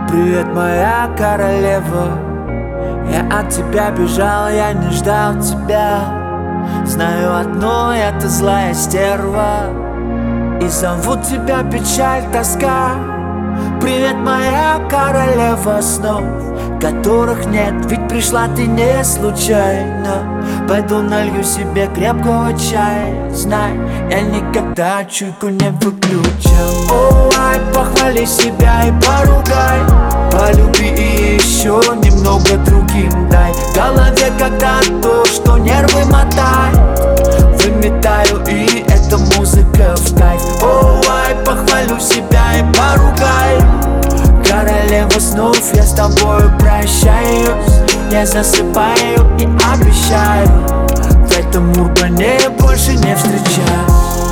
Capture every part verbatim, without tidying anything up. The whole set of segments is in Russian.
Привет, моя королева. Я от тебя бежал, я не ждал тебя. Знаю одно, это злая стерва, и зовут тебя печаль, тоска. Привет, моя королева снов, которых нет, ведь пришла ты не случайно. Пойду налью себе крепкого чая. Знай, я никогда чуйку не выключил. Ой, похвали себя и поругай, полюби и еще немного другим дай. В голове когда то, что нервы мотает, выметаю, и эта музыка в кайф. Ой, похвалю себя и поругай. Королева снов, я с тобою прощаюсь. Я засыпаю и обещаю, в этом урбане больше не встречаю.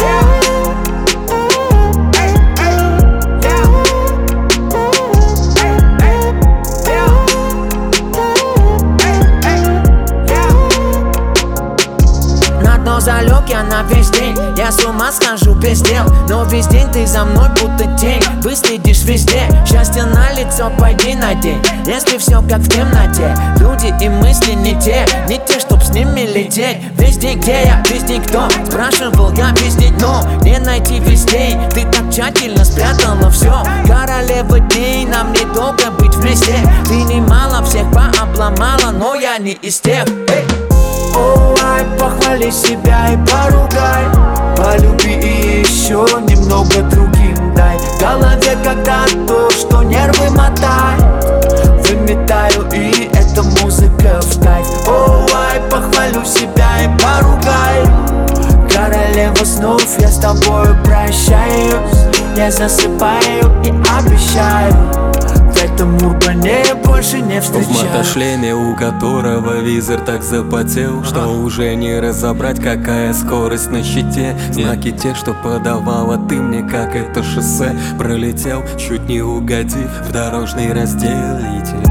Залег я на весь день, я с ума схожу без дел. Но весь день ты за мной будто тень, выследишь везде. Счастье на лицо пойди надень, если все как в темноте. Люди и мысли не те, не те, чтоб с ними лететь. Весь день где я, весь день кто? Спрашивал я весь день, но не найти весь день. Ты так тщательно спрятала все. Королева дней, нам недолго быть вместе. Ты немало всех пообломала, но я не из тех. Эй! Ой, похвали себя и поругай, полюби и еще немного другим дай. В голове когда то, что нервы мотает, выметаю, и эта музыка в кайф. Ой, похвалю себя и поругай. Королева снов, я с тобою прощаюсь. Я засыпаю и обещаю, в этом урбане больше не встречаю. В мотошлеме, у которого визор так запотел, что уже не разобрать, какая скорость на щите. Знаки те, что подавала ты мне, как это шоссе. Пролетел, чуть не угодив в дорожный разделитель.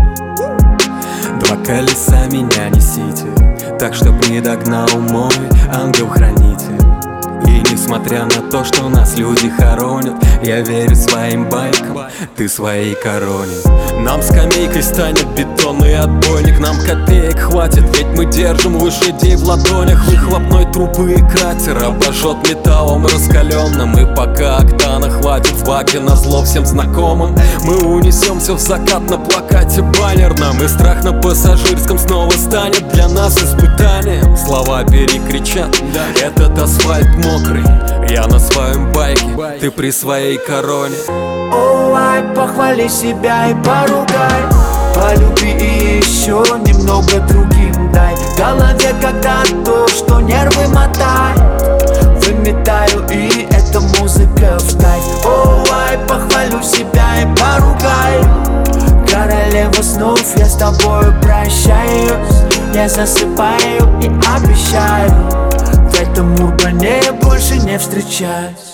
Два колеса меня несите, так чтоб не догнал мой ангел-хранитель. И несмотря на то, что нас люди хоронят, я верю своим байкам, ты своей короне. Нам скамейкой станет бетонный отбойник, нам копеек хватит, ведь мы держим лошадей в ладонях. Выхлопной трубы и кратер обожжет металлом раскаленным. И пока октана хватит в баке назло всем знакомым, мы унесемся в закат на плакате баннерном. И страх на пассажирском снова станет для нас испытанием. Слова перекричат, этот асфальт мокрый, я на своем байке, ты при своей короне. Ой, похвали себя и поругай, полюби и еще немного другим дай. В голове когда то, что нервы мотает, выметаю, и эта музыка в кайф. Ой, похвалю себя и поругай. Королева снов, я с тобою прощаюсь. Я засыпаю и обещаю, в этом урбане больше не встречаюсь.